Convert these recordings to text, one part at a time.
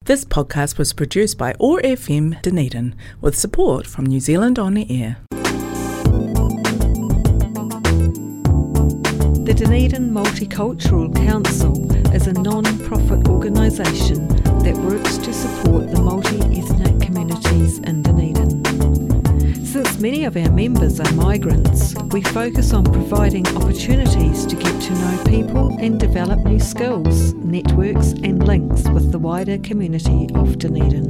This podcast was produced by OAR FM Dunedin with support from New Zealand On Air. The Dunedin Multicultural Council is a non-profit organisation that works to support the multi-ethnic communities in Dunedin. Since many of our members are migrants, we focus on providing opportunities to get to know people and develop new skills, networks and links with the wider community of Dunedin.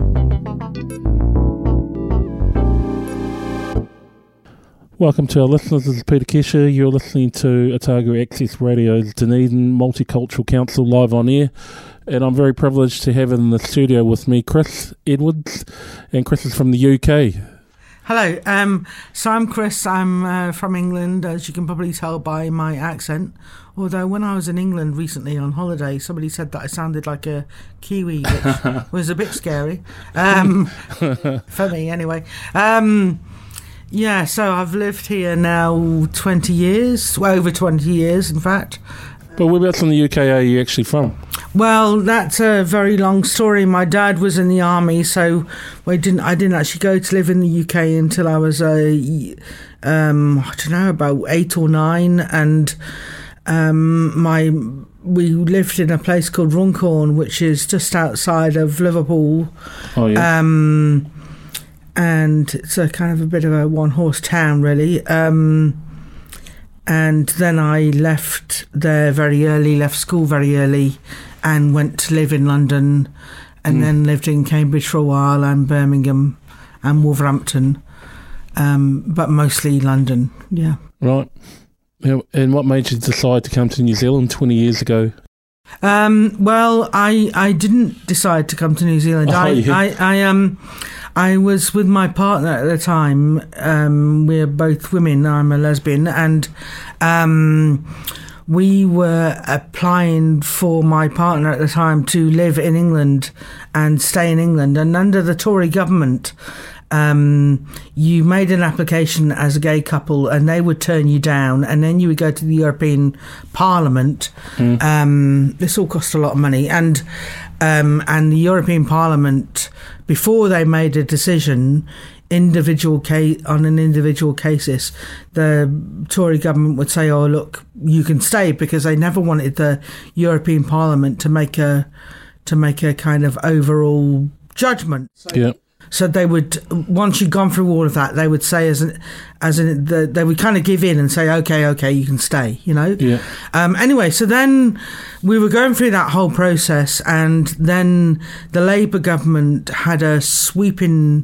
Welcome to our listeners. This is Peter Kesha. You're listening to Otago Access Radio's Dunedin Multicultural Council live on air. And I'm very privileged to have in the studio with me Chris Edwards. And Chris is from the UK. Hello, so I'm Chris, I'm from England, as you can probably tell by my accent, although when I was in England recently on holiday, somebody said that I sounded like a Kiwi, which was a bit scary, for me anyway. Yeah, so I've lived here now 20 years, well over 20 years in fact. But whereabouts in the UK are you actually from? Well, that's a very long story. My dad was in the army, so I didn't actually go to live in the UK until I was I don't know, about 8 or 9, and we lived in a place called Runcorn, which is just outside of Liverpool. Oh yeah. And it's a kind of a bit of a one-horse town, really. And then I left there very early, left school very early, and went to live in London, and then lived in Cambridge for a while, and Birmingham, and Wolverhampton, but mostly London, yeah. Right. And what made you decide to come to New Zealand 20 years ago? Well, I didn't decide to come to New Zealand. I was with my partner at the time. We're both women. I'm a lesbian, and we were applying for my partner at the time to live in England and stay in England. And under the Tory government, you made an application as a gay couple and they would turn you down, and then you would go to the European Parliament. This all cost a lot of money, and the European Parliament, before they made a decision, on an individual cases, the Tory government would say, "Oh, look, you can stay," because they never wanted the European Parliament to make a kind of overall judgment. So they would, once you'd gone through all of that, they would say they would kind of give in and say, okay, you can stay, you know? Yeah. Anyway, so then we were going through that whole process, and then the Labour government had a sweeping,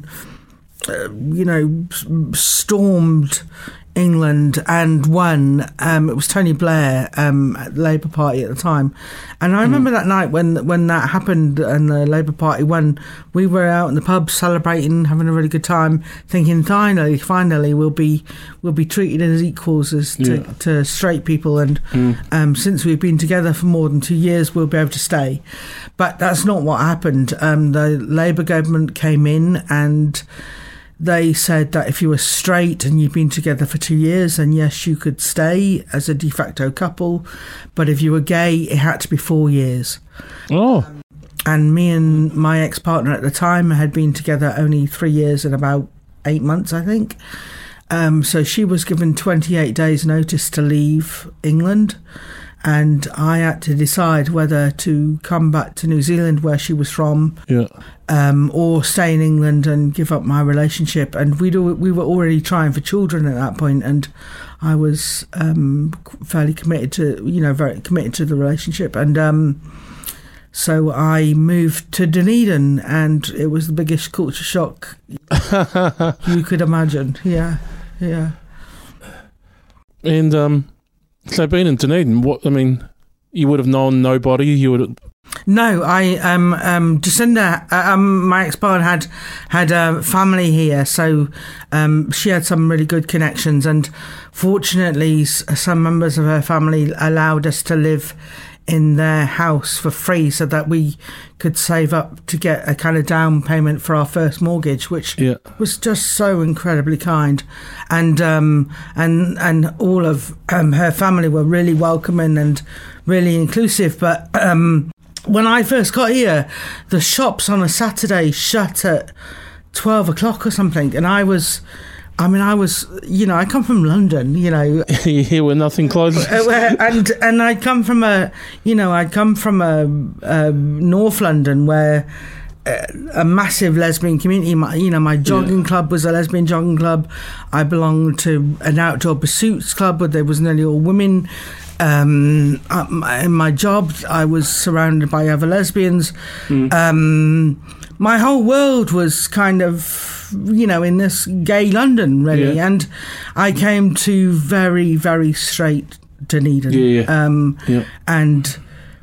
stormed England and won. It was Tony Blair at the Labour Party at the time, and I remember that night when that happened and the Labour Party won. We were out in the pub celebrating, having a really good time, thinking finally we'll be treated as equals to straight people, and since we've been together for more than 2 years, we'll be able to stay. But that's not what happened. The Labour government came in and they said that if you were straight and you'd been together for 2 years, then yes, you could stay as a de facto couple. But if you were gay, it had to be 4 years. Oh. And me and my ex-partner at the time had been together only 3 years and about 8 months, I think. So she was given 28 days notice to leave England. And I had to decide whether to come back to New Zealand, where she was from, or stay in England and give up my relationship. And we were already trying for children at that point, and I was fairly committed to, very committed to the relationship. And so I moved to Dunedin, and it was the biggest culture shock you could imagine. Yeah. And so being in Dunedin, you would have known nobody. No, Jacinda, my ex-partner had family here, so she had some really good connections, and fortunately, some members of her family allowed us to live in their house for free, so that we could save up to get a kind of down payment for our first mortgage, which was just so incredibly kind. And all of her family were really welcoming and really inclusive. But when I first got here, the shops on a Saturday shut at 12 o'clock or something, and I come from London, Here where nothing closes. and I come from North London where a massive lesbian community. My jogging club was a lesbian jogging club. I belonged to an outdoor pursuits club where there was nearly all women. In my job, I was surrounded by other lesbians. My whole world was kind of, in this gay London, really. Yeah. And I came to very, very straight Dunedin. And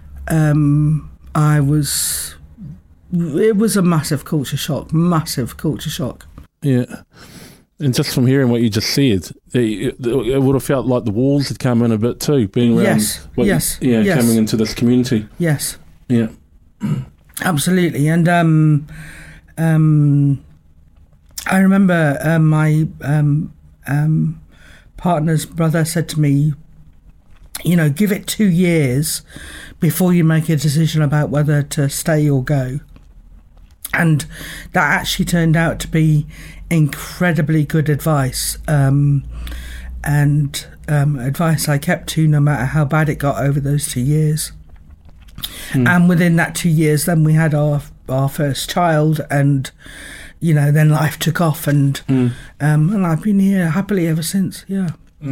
it was a massive culture shock. Yeah. And just from hearing what you just said, it would have felt like the walls had come in a bit too, being around. Yes. Coming into this community. Yes. Yeah. Absolutely. And I remember my partner's brother said to me, give it 2 years before you make a decision about whether to stay or go. And that actually turned out to be incredibly good advice, and advice I kept to no matter how bad it got over those 2 years. And within that 2 years, then we had our first child, and then life took off, and I've been here happily ever since. Yeah.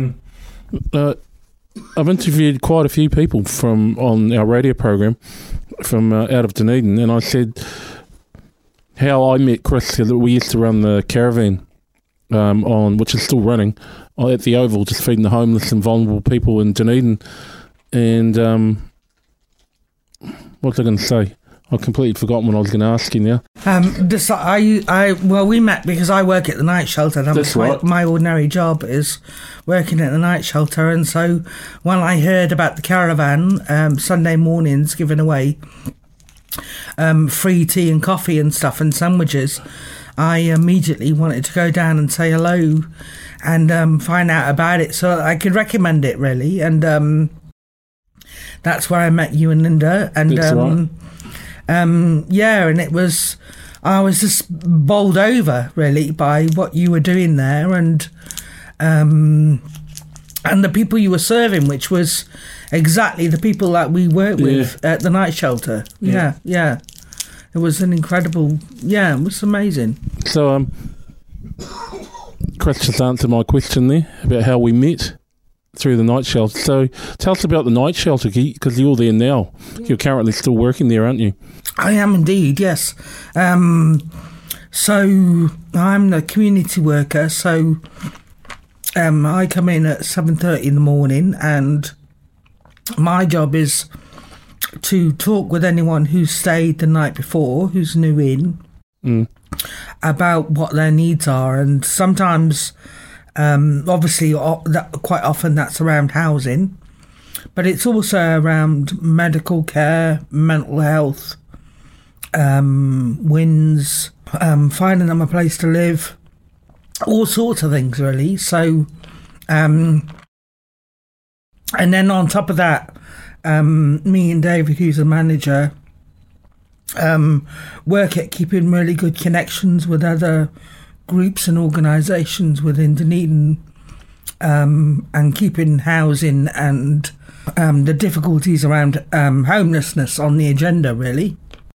I've interviewed quite a few people on our radio program from out of Dunedin, and I said how I met Chris. We used to run the caravan which is still running at the Oval, just feeding the homeless and vulnerable people in Dunedin. And what was I going to say? I've completely forgotten what I was going to ask you now. We met because I work at the night shelter. That's right. My ordinary job is working at the night shelter, and so when I heard about the caravan, Sunday mornings giving away free tea and coffee and stuff and sandwiches, I immediately wanted to go down and say hello and find out about it so I could recommend it, really. And that's where I met you and Linda. And that's right. And I was just bowled over, really, by what you were doing there and the people you were serving, which was exactly the people that we work with at the night shelter. Yeah. It was an incredible... Yeah, it was amazing. So, Chris just answered my question there about how we met through the night shelter. So, tell us about the night shelter, because you're there now. You're currently still working there, aren't you? I am indeed, yes. So, I'm the community worker, so I come in at 7:30 in the morning, and my job is to talk with anyone who stayed the night before, who's new in, about what their needs are. And sometimes, obviously, quite often that's around housing, but it's also around medical care, mental health, WINS, finding them a place to live, all sorts of things, really. So, and then on top of that, me and David, who's a manager, work at keeping really good connections with other groups and organisations within Dunedin, and keeping housing and the difficulties around homelessness on the agenda, really.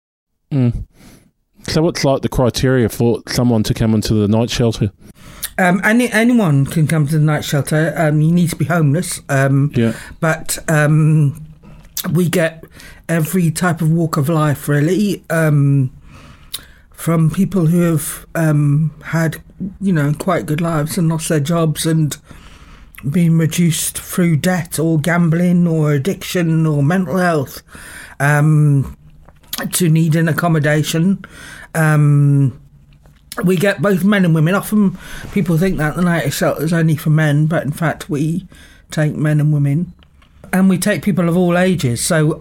So what's like the criteria for someone to come into the night shelter? Anyone can come to the night shelter. You need to be homeless. But we get every type of walk of life, really, from people who have had, quite good lives and lost their jobs and been reduced through debt or gambling or addiction or mental health, to need an accommodation. We get both men and women. Often people think that the night shelter is only for men, but in fact we take men and women. And we take people of all ages. So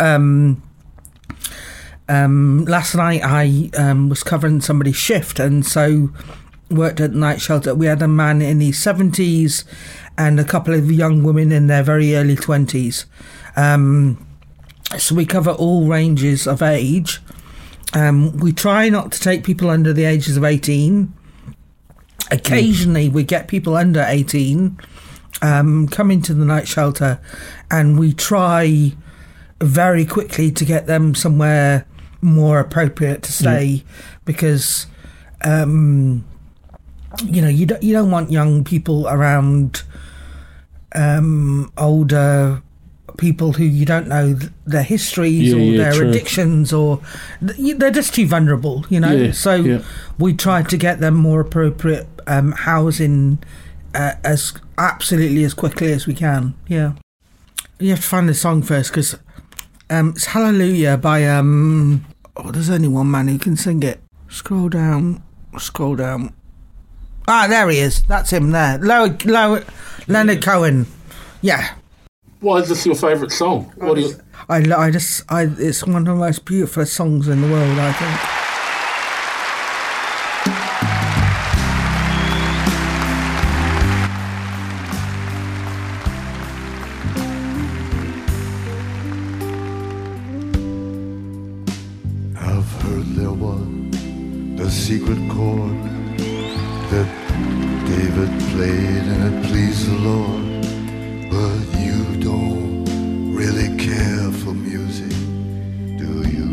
last night I was covering somebody's shift, and so worked at the night shelter. We had a man in his 70s and a couple of young women in their very early 20s. So we cover all ranges of age. We try not to take people under the ages of 18. Occasionally we get people under 18 come into the night shelter, and we try very quickly to get them somewhere more appropriate to stay, because you don't want young people around older people who you don't know their histories or their addictions, or they're just too vulnerable, we try to get them more appropriate housing as absolutely as quickly as we can. You have to find the song first, because it's Hallelujah by there's only one man who can sing it. Scroll down. There he is. That's him there. Leonard Cohen. Yeah. Why is this your favourite song? It's one of the most beautiful songs in the world, I think. I've heard there was a secret chord that David played and it pleased the Lord. But you don't really care for music, do you?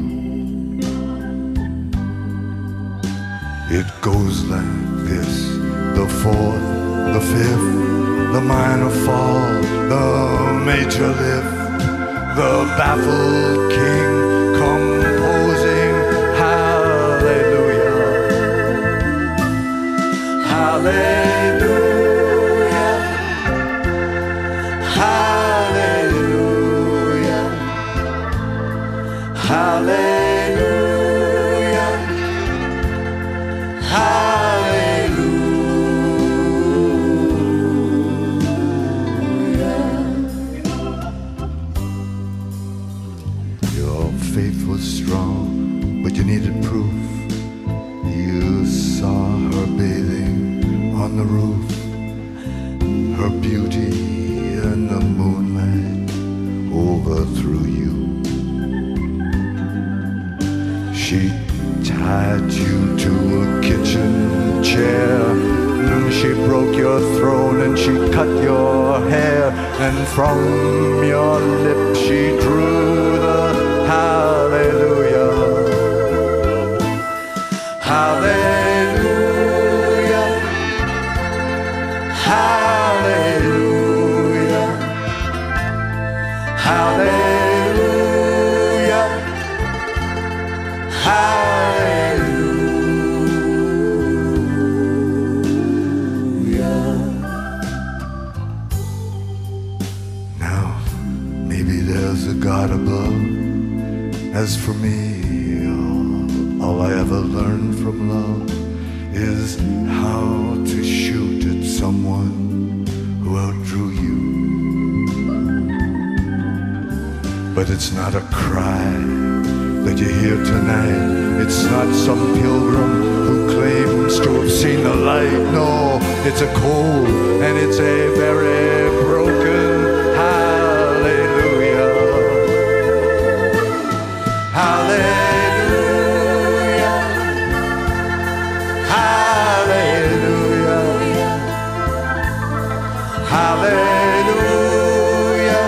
It goes like this: the fourth, the fifth, the minor fall, the major lift, the baffled king composing hallelujah, hallelujah. Hallelujah, hallelujah, hallelujah. Your faith was strong, but you needed proof. You saw her bathing on the roof, her beauty and the moonlight overthrew you. She tied you to a kitchen chair, and she broke your throne and she cut your hair, and from your lips she drew the hallelujah, hallelujah, hallelujah, hallelujah, hallelujah. Now, maybe there's a God above. As for me, all I ever learned from love is how to shoot at someone who outdrew you. But it's not a cry that you hear tonight. It's not some pilgrim who claims to have seen the light. No, it's a cold and it's a very broken hallelujah. Hallelujah, hallelujah, hallelujah,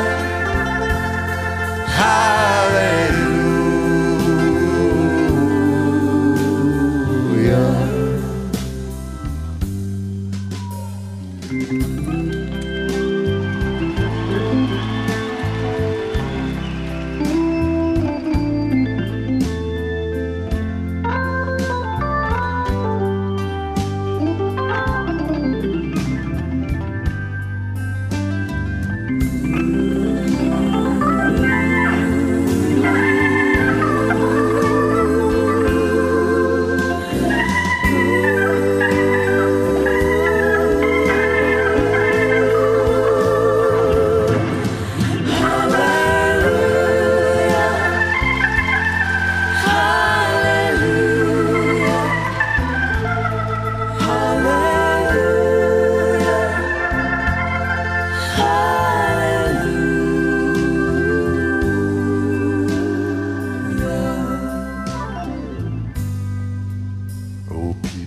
hallelujah.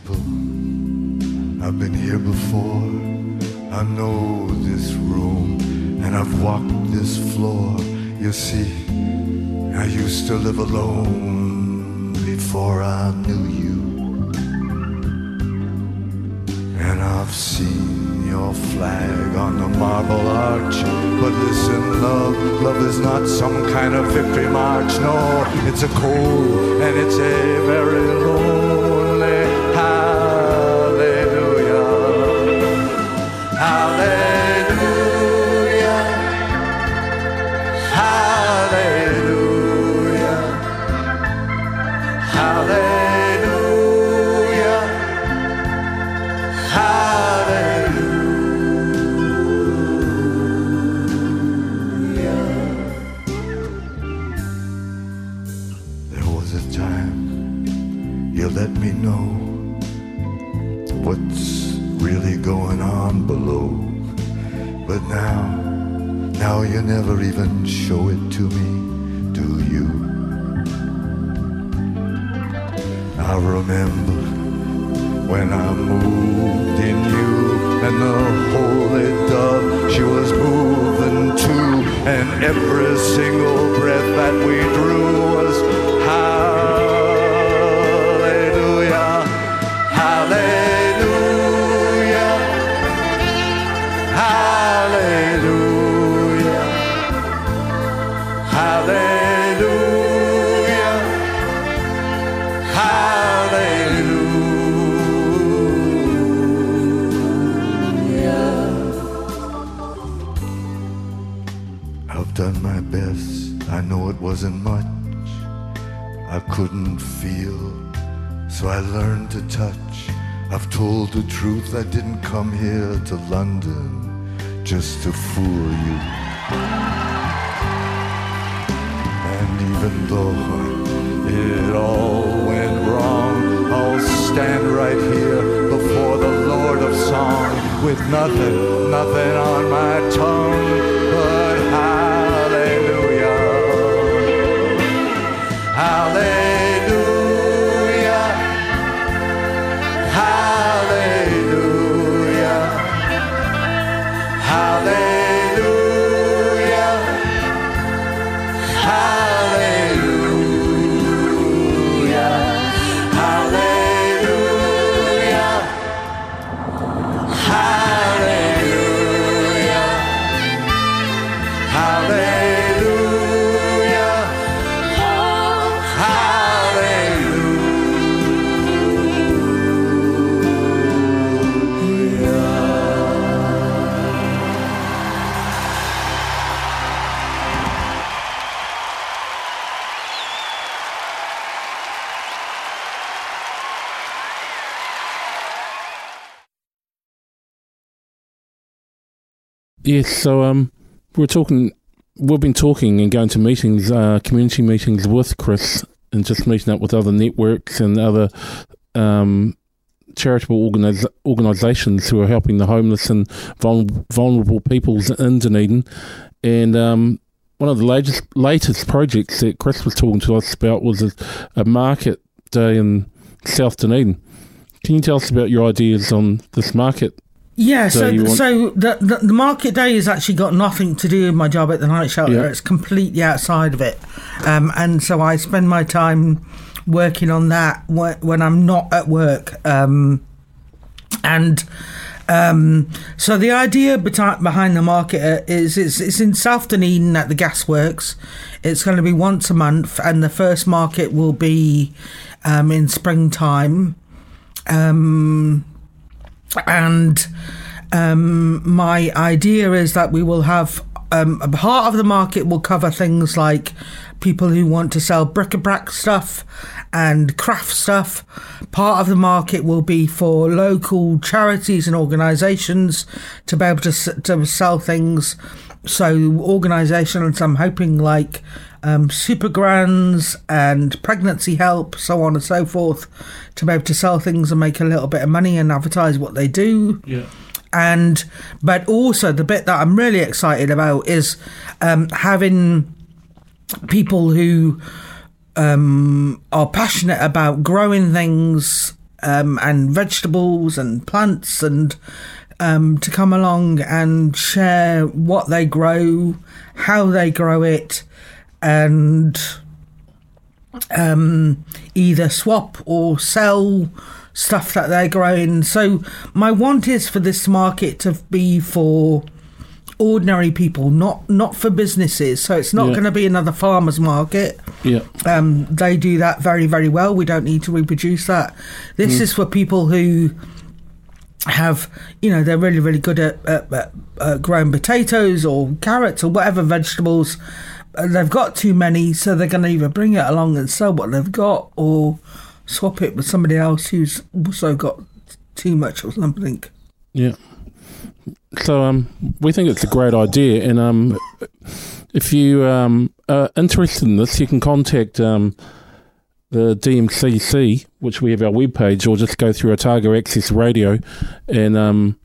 people. I've been here before. I know this room, and I've walked this floor. You see, I used to live alone before I knew you. And I've seen your flag on the marble arch. But listen, love is not some kind of victory march. No, it's a cold and it's a very lonely hallelujah. Hallelujah. Hallelujah. Hallelujah. Hallelujah. There was a time you let me know what's really going on below. But now you never even show it to me, do you? I remember when I moved in you, and the holy dove, she was moving too, and every single breath that we drew was hallelujah, hallelujah, hallelujah, hallelujah, hallelujah. I've done my best, I know it wasn't much. I couldn't feel, so I learned to touch. I've told the truth, I didn't come here to London just to fool you. And even though it all went wrong, I'll stand right here before the Lord of Song with nothing on my tongue but hallelujah. Hallelujah. Hallelujah. Hallelujah. Hallelujah. Hallelujah. Hallelujah. Hallelujah. Yes, so we've been talking and going to meetings, community meetings with Chris, and just meeting up with other networks and other charitable organisations who are helping the homeless and vulnerable peoples in Dunedin. And one of the latest projects that Chris was talking to us about was a market day in South Dunedin. Can you tell us about your ideas on this market? Yeah, so the market day has actually got nothing to do with my job at the night shelter. Yeah. It's completely outside of it. And so I spend my time working on that when I'm not at work. So the idea behind the market is it's in South Dunedin at the Gasworks. It's going to be once a month, and the first market will be in springtime. My idea is that we will have a part of the market will cover things like people who want to sell bric-a-brac stuff and craft stuff. Part of the market will be for local charities and organisations to be able to sell things. So organisations, I'm hoping, like Supergrands and Pregnancy Help, so on and so forth, to be able to sell things and make a little bit of money and advertise what they do. Yeah. But also the bit that I'm really excited about is having people who are passionate about growing things and vegetables and plants, and to come along and share what they grow, how they grow it, and either swap or sell stuff that they're growing. So my want is for this market to be for ordinary people, not for businesses. So it's not going to be another farmer's market. Yeah. They do that very, very well. We don't need to reproduce that. This is for people who have, they're really, really good at growing potatoes or carrots or whatever vegetables. They've got too many, so they're going to either bring it along and sell what they've got, or swap it with somebody else who's also got too much or something. Yeah. So we think it's a great idea, and if you are interested in this, you can contact the DMCC, which we have our webpage, or just go through Otago Access Radio and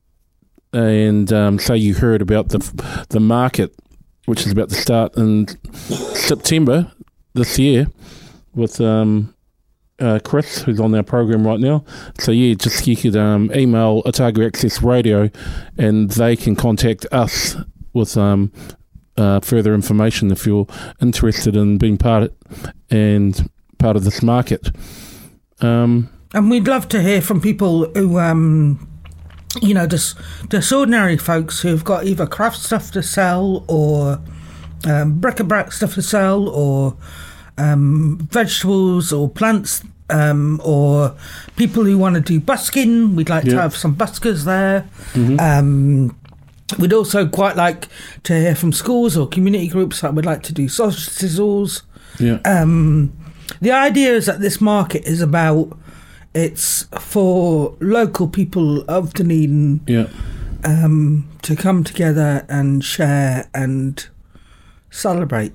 say you heard about the market, which is about to start in September this year with Chris, who's on our program right now. So you could email Otago Access Radio, and they can contact us with further information if you're interested in being part of this market. And we'd love to hear from people who just ordinary folks who've got either craft stuff to sell, or bric-a-brac stuff to sell, or vegetables or plants, or people who want to do busking. We'd like to have some buskers there. We'd also quite like to hear from schools or community groups that would like to do sausage sizzles. The idea is that this market is it's for local people of Dunedin to come together and share and celebrate.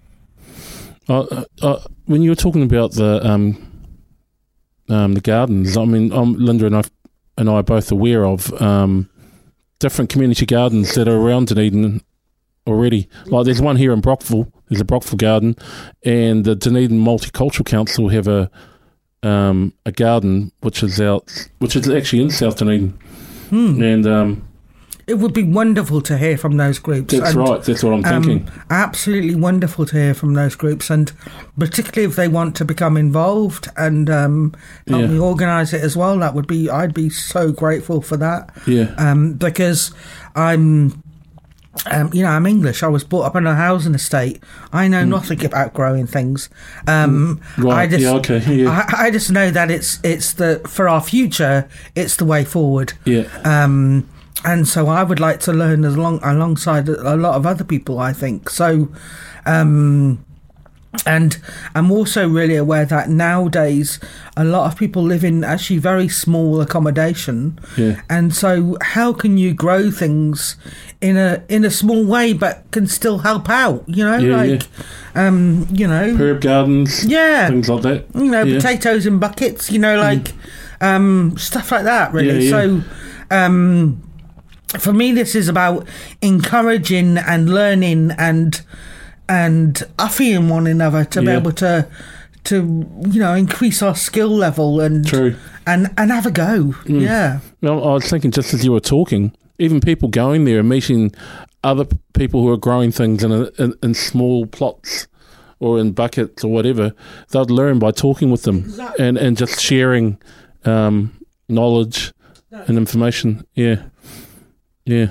When you were talking about the gardens, I mean, Linda and I are both aware of different community gardens that are around Dunedin already. Like there's one here in Brockville. There's a Brockville garden, and the Dunedin Multicultural Council have a garden which is actually in South Dunedin, and it would be wonderful to hear from those groups. That's right. That's what I'm thinking. Absolutely wonderful to hear from those groups, and particularly if they want to become involved and help me organise it as well. I'd be so grateful for that. Yeah. Because I'm English. I was brought up in a housing estate. I know nothing about growing things. Right. I just know that it's for our future. It's the way forward. Yeah. And so I would like to learn alongside a lot of other people, I think. So, and I'm also really aware that nowadays a lot of people live in actually very small accommodation. Yeah. And so how can you grow things in a small way but can still help out, herb gardens, things like that. Potatoes in buckets, stuff like that, really. Yeah. So, for me, this is about encouraging and learning and upping one another to be able to increase our skill level and have a go. Yeah. Well, I was thinking just as you were talking, even people going there and meeting other people who are growing things in small plots or in buckets or whatever, they'd learn by talking with them and just sharing knowledge and information. Yeah. Yeah.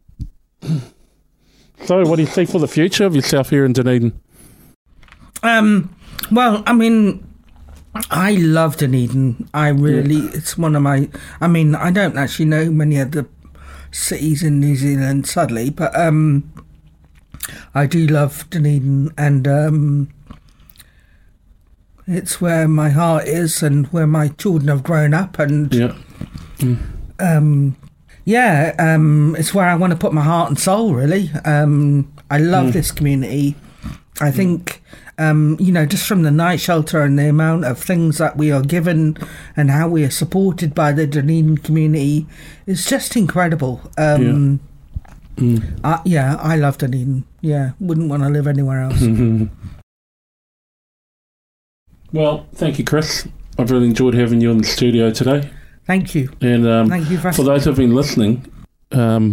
So, what do you see for the future of yourself here in Dunedin? Well, I mean, I love Dunedin. It's one of my... I mean, I don't actually know many of the cities in New Zealand, sadly, but I do love Dunedin, and it's where my heart is and where my children have grown up, and... it's where I want to put my heart and soul, really. I love this community. I think, just from the night shelter and the amount of things that we are given and how we are supported by the Dunedin community is just incredible. I love Dunedin. Yeah, wouldn't want to live anywhere else. Well, thank you, Chris. I've really enjoyed having you in the studio today. Thank you. And Thank you for those who have been listening and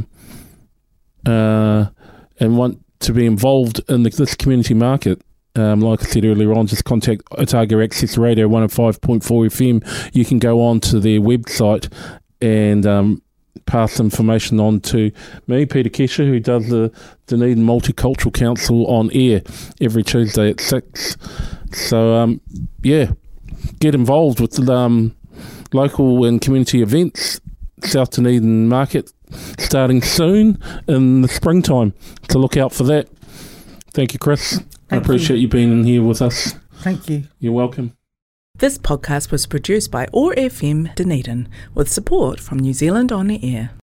want to be involved in this community market, like I said earlier on, just contact Otago Access Radio 105.4 FM. You can go on to their website and pass information on to me, Peter Kesher, who does the Dunedin Multicultural Council on air every Tuesday at 6. So, get involved with local and community events. South Dunedin Market starting soon in the springtime, so look out for that. Thank you, Chris. I appreciate you being in here with us. Thank you. You're welcome. This podcast was produced by OAR FM Dunedin with support from New Zealand On Air.